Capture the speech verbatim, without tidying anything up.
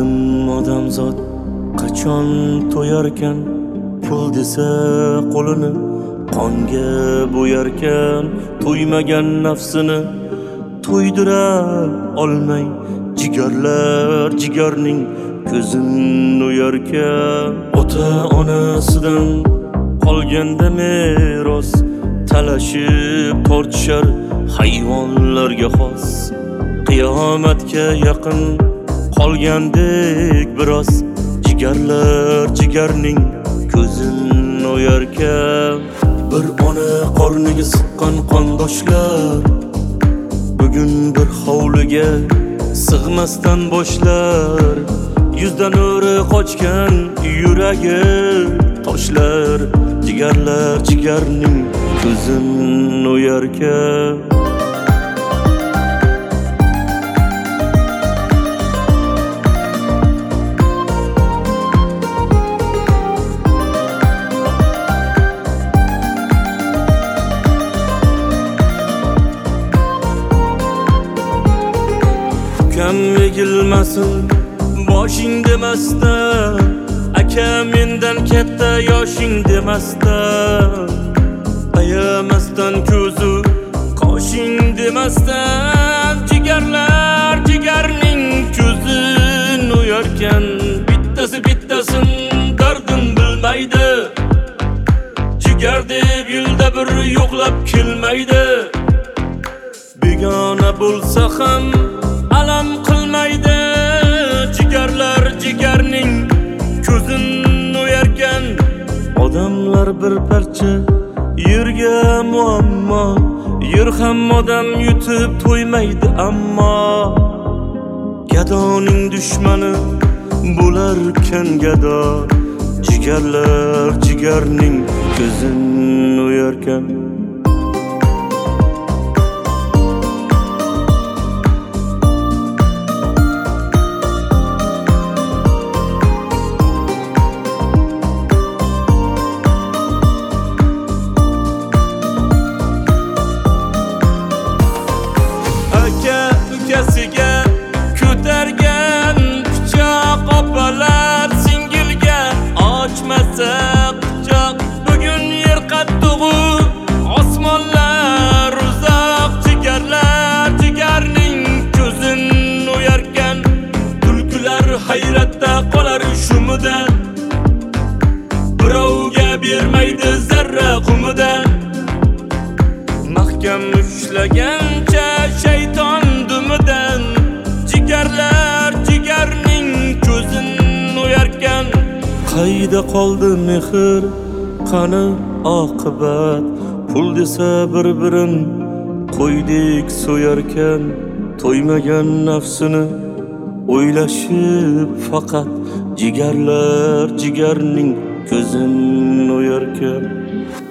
Bilmadim odamzod qachon to'yarkan, pul desa qo'lini qonga bo'yarkan, to'ymagan nafsini to'ydira olmay jigarlar jigarning ko'zin o'yarkan. Ota onasidan qolganda meros talashib tortishar hayvonlarga xos. Qiyomatga yaqin qolgandek biroz jigarlar jigarning ko'zin o'yarkan. Bir ona qorniga siqqan qondoshlar bugun bir hovliga sig'masdan boshlar. Yuzdan o'ri qochgan yuragi toshlar, jigarlar jigarning ko'zin o'yarkan. Ukam egilmasin boshing demasdan, aka mendan katta yoshing demasdan, ayamasdan ko'zu qoshing demasdan, jigarlar jigarning ko'zin o'yarkan. Bittasi bittasin dardin bilmaydi, jigar deb yilda bir yo'qlab kelmaydi. Begona bo'lsa ham alam qilmaydi, jigarlar jigarning ko'zin o'yarkan. Odamlar bir parcha yerga muammo, yer ham odam yutib to'ymaydi ammo. Gadoning dushmani bo'larkan gado, jigarlar jigarning ko'zin o'yarkan. Ukasiga ko'targan pichoq, opalar singilga ochmasa pichoq. Bugun yer qattig'u osmonlar uzoq, jigarlar jigarning ko'zin o'yarkan. Tulkilar hayratda qolar shumidan, birovga bermaydi zarra qumidan. Mahkam ushlagancha shayton dumidan, jigarlar jigarning ko'zin o'yarkan. Qayda qoldi mehr, qani oqibat, pul desa bir-birin qo'ydek so'yarkan. To'ymagan nafsini o'ylashib faqat, jigarlar jigarning ko'zin o'yarkan.